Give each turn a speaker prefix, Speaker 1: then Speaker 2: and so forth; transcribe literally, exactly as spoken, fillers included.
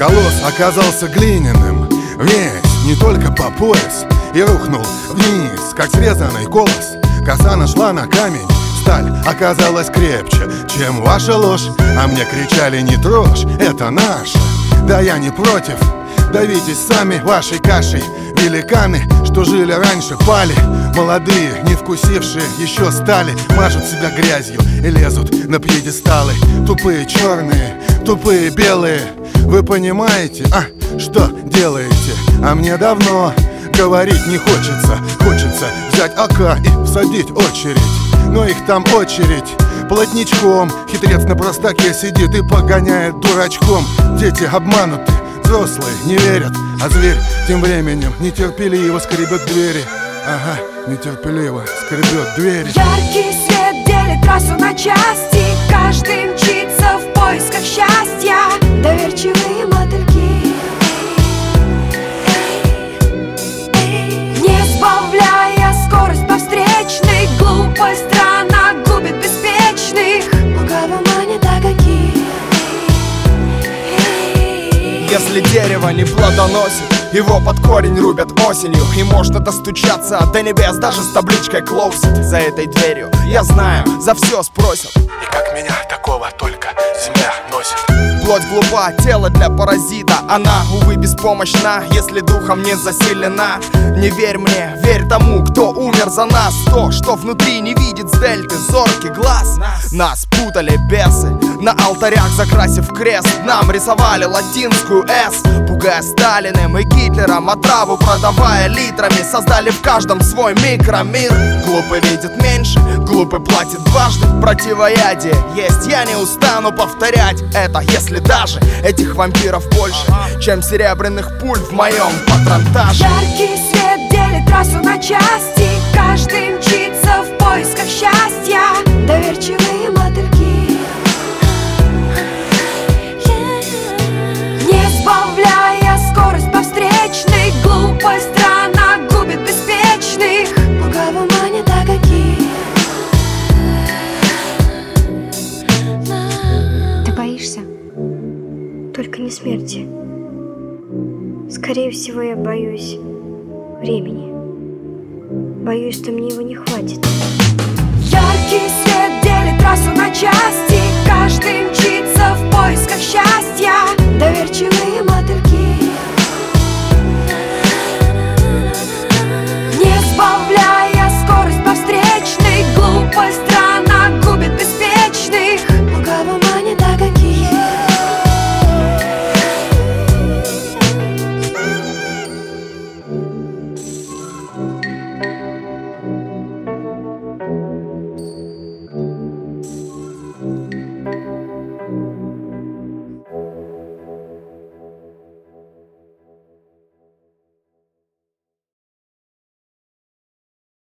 Speaker 1: Колосс оказался глиняным, весь, не только по пояс, и рухнул вниз, как срезанный колос. Коса нашла на камень, сталь оказалась крепче, чем ваша ложь. А мне кричали: не трожь, это наше. Да я не против, давитесь сами вашей кашей. Великаны, что жили раньше, пали. Молодые, не вкусившие еще стали, мажут себя грязью и лезут на пьедесталы. Тупые черные, тупые белые. Вы понимаете, а, что делаете? А мне давно говорить не хочется. Хочется взять АК и всадить очередь. Но их там очередь плотничком. Хитрец на простаке сидит и погоняет дурачком. Дети обмануты, взрослые не верят, а зверь тем временем нетерпеливо скребет двери. Ага, нетерпеливо скребет двери.
Speaker 2: Яркий свет делит трассу на части. Каждый мчится в поисках счастья. Доверчивые мотыльки, не сбавляя скорость по встречной. Глупая страна губит беспечных. Лукаво манит огоньки.
Speaker 3: Если дерево не плодоносит, его под корень рубят осенью. И можно достучаться до небес даже с табличкой «Closed». За этой дверью, я знаю, за все спросят.
Speaker 1: И как меня такого только земля носит.
Speaker 3: Плоть глупа, тело для паразита. Она, увы, беспомощна, если духом не заселена. Не верь мне, верь тому, кто умер за нас. То, что внутри не видит с дельты зоркий глаз. Нас путали бесы, на алтарях закрасив крест. Нам рисовали латинскую «С», пугая Сталиным и Гитлером, а траву продавая литрами. Создали в каждом свой микромир. Глупый видит меньше, глупый платит дважды. Противоядие есть, я не устану повторять это. Если даже этих вампиров больше, чем серебряных пуль в моем патронтаже.
Speaker 2: Яркий свет делит трассу на части. Каждый мчится в поисках счастья. Доверчивые мотыльки, не сбавляя скорость по встречной. Глупая страна губит беспечных. Лукаво манит огоньки.
Speaker 4: Ты боишься? Только не смерти. Скорее всего, я боюсь времени. Боюсь, что мне его не хватит.
Speaker 2: Яркий свет делит трассу на части. Каждый мчится в поисках счастья.